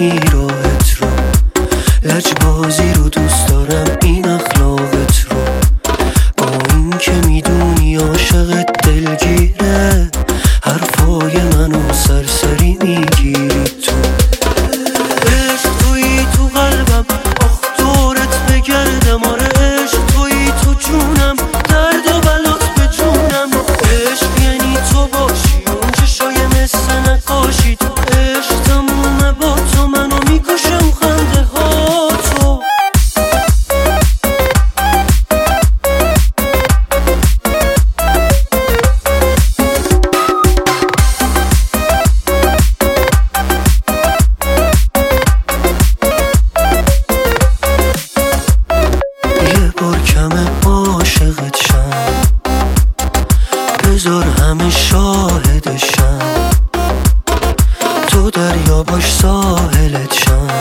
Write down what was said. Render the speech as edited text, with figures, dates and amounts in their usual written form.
نمیبینی راحت رو، لجبازی رو دوست دارم این اخلاقت رو، با این که میدونی عاشقت دلگیره، حرفای منو سرسری میگیری تو. عشق تویی تو قلبم، آخ دورت بگردم، آره عشق تویی تو جونم، درد و بلات به جونم. عشق یعنی تو باشی اون چشای مثل نقاشی، تو عشق تمومه با تو، منو میکشم خنده ها تو. یه بار کمه عاشقت شم، بذار همه شاهدشم، تو دریا باش ساحلت شم،